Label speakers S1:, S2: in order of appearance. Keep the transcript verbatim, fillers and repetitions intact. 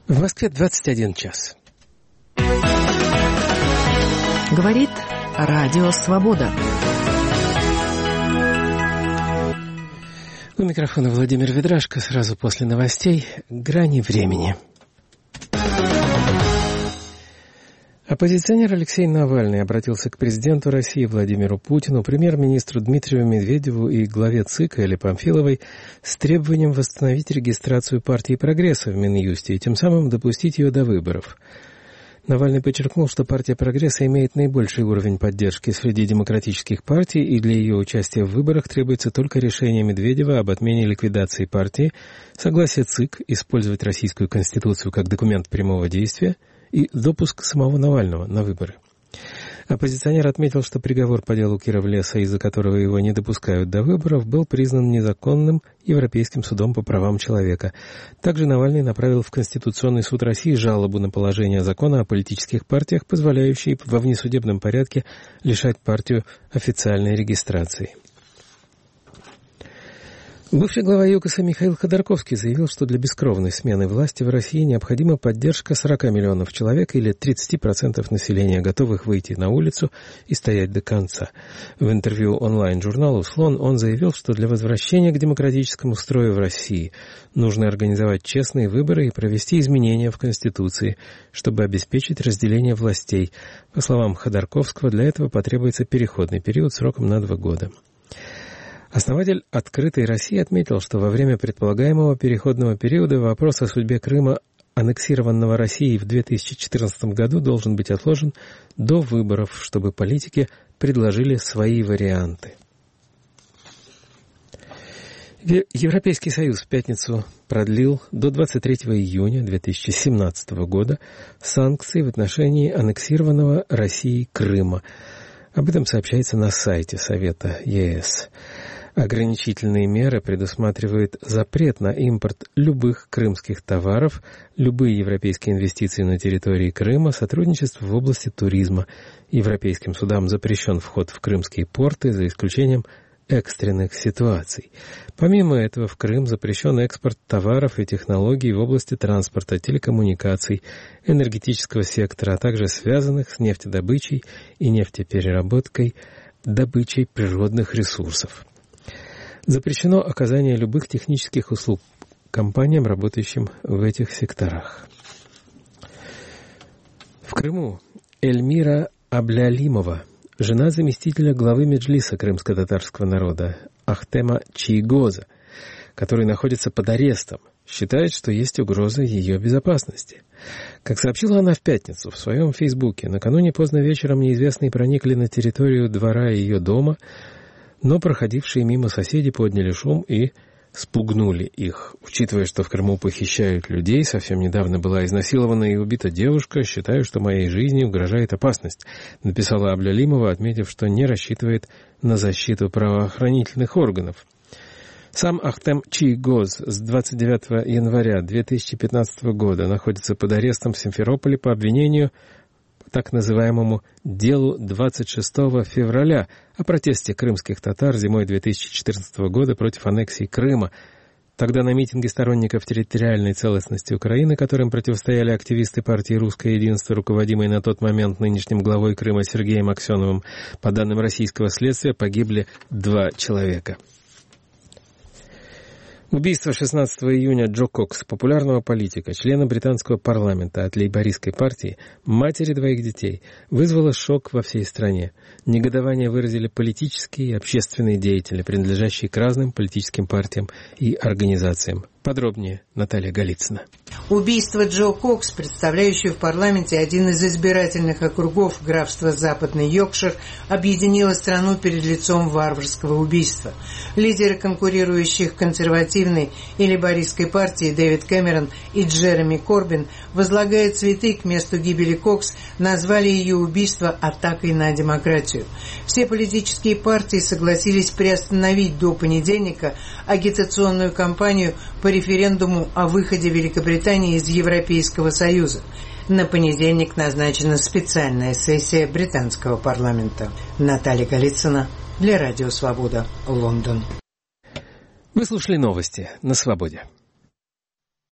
S1: В Москве двадцать один час.
S2: Говорит Радио Свобода.
S1: У микрофона Владимир Ведрашко. Сразу после новостей «Грани времени». Оппозиционер Алексей Навальный обратился к президенту России Владимиру Путину, премьер-министру Дмитрию Медведеву и главе ЦИКа Элле Памфиловой с требованием восстановить регистрацию партии «Прогресса» в Минюсте и тем самым допустить ее до выборов. Навальный подчеркнул, что партия «Прогресса» имеет наибольший уровень поддержки среди демократических партий, и для ее участия в выборах требуется только решение Медведева об отмене ликвидации партии, согласие ЦИК использовать Российскую Конституцию как документ прямого действия и допуск самого Навального на выборы. Оппозиционер отметил, что приговор по делу Кировлеса, из-за которого его не допускают до выборов, был признан незаконным Европейским судом по правам человека. Также Навальный направил в Конституционный суд России жалобу на положение закона о политических партиях, позволяющий во внесудебном порядке лишать партию официальной регистрации. Бывший глава ЮКОСа Михаил Ходорковский заявил, что для бескровной смены власти в России необходима поддержка сорок миллионов человек или тридцать процентов населения, готовых выйти на улицу и стоять до конца. В интервью онлайн-журналу «Слон» он заявил, что для возвращения к демократическому строю в России нужно организовать честные выборы и провести изменения в Конституции, чтобы обеспечить разделение властей. По словам Ходорковского, для этого потребуется переходный период сроком на два года. Основатель «Открытой России» отметил, что во время предполагаемого переходного периода вопрос о судьбе Крыма, аннексированного Россией в две тысячи четырнадцатом году, должен быть отложен до выборов, чтобы политики предложили свои варианты. Европейский Союз в пятницу продлил до двадцать третьего июня две тысячи семнадцатого года санкции в отношении аннексированного Россией Крыма. Об этом сообщается на сайте Совета ЕС. Ограничительные меры предусматривают запрет на импорт любых крымских товаров, любые европейские инвестиции на территории Крыма, сотрудничество в области туризма. Европейским судам запрещен вход в крымские порты, за исключением экстренных ситуаций. Помимо этого, в Крым запрещен экспорт товаров и технологий в области транспорта, телекоммуникаций, энергетического сектора, а также связанных с нефтедобычей и нефтепереработкой, добычей природных ресурсов. Запрещено оказание любых технических услуг компаниям, работающим в этих секторах. В Крыму Эльмира Аблялимова, жена заместителя главы Меджлиса крымско-татарского народа Ахтема Чийгоза, который находится под арестом, считает, что есть угроза ее безопасности. Как сообщила она в пятницу в своем фейсбуке, накануне поздно вечером неизвестные проникли на территорию двора ее дома, но проходившие мимо соседи подняли шум и спугнули их. Учитывая, что в Крыму похищают людей, совсем недавно была изнасилована и убита девушка, считаю, что моей жизни угрожает опасность, написала Аблялимова, отметив, что не рассчитывает на защиту правоохранительных органов. Сам Ахтем Чийгоз с двадцать девятого января две тысячи пятнадцатого года находится под арестом в Симферополе по обвинению так называемому делу двадцать шестого февраля о протесте крымских татар зимой две тысячи четырнадцатого года против аннексии Крыма. Тогда на митинге сторонников территориальной целостности Украины, которым противостояли активисты партии «Русское единство», руководимой на тот момент нынешним главой Крыма Сергеем Аксеновым, по данным российского следствия, погибли два человека. Убийство шестнадцатого июня Джо Кокс, популярного политика, члена британского парламента от лейбористской партии, матери двоих детей, вызвало шок во всей стране. Негодование выразили политические и общественные деятели, принадлежащие к разным политическим партиям и организациям. Подробнее Наталья Голицына.
S3: Убийство Джо Кокс, представляющего в парламенте один из избирательных округов графства Западный Йоркшир, объединило страну перед лицом варварского убийства. Лидеры конкурирующих консервативной и лейбористской партии Дэвид Кэмерон и Джереми Корбин, возлагая цветы к месту гибели Кокс, назвали ее убийство атакой на демократию. Все политические партии согласились приостановить до понедельника агитационную кампанию по референдуму о выходе Великобритании из Европейского Союза. На понедельник назначена специальная сессия британского парламента. Наталья Голицына для Радио Свобода, Лондон.
S1: Вы слушали новости на Свободе.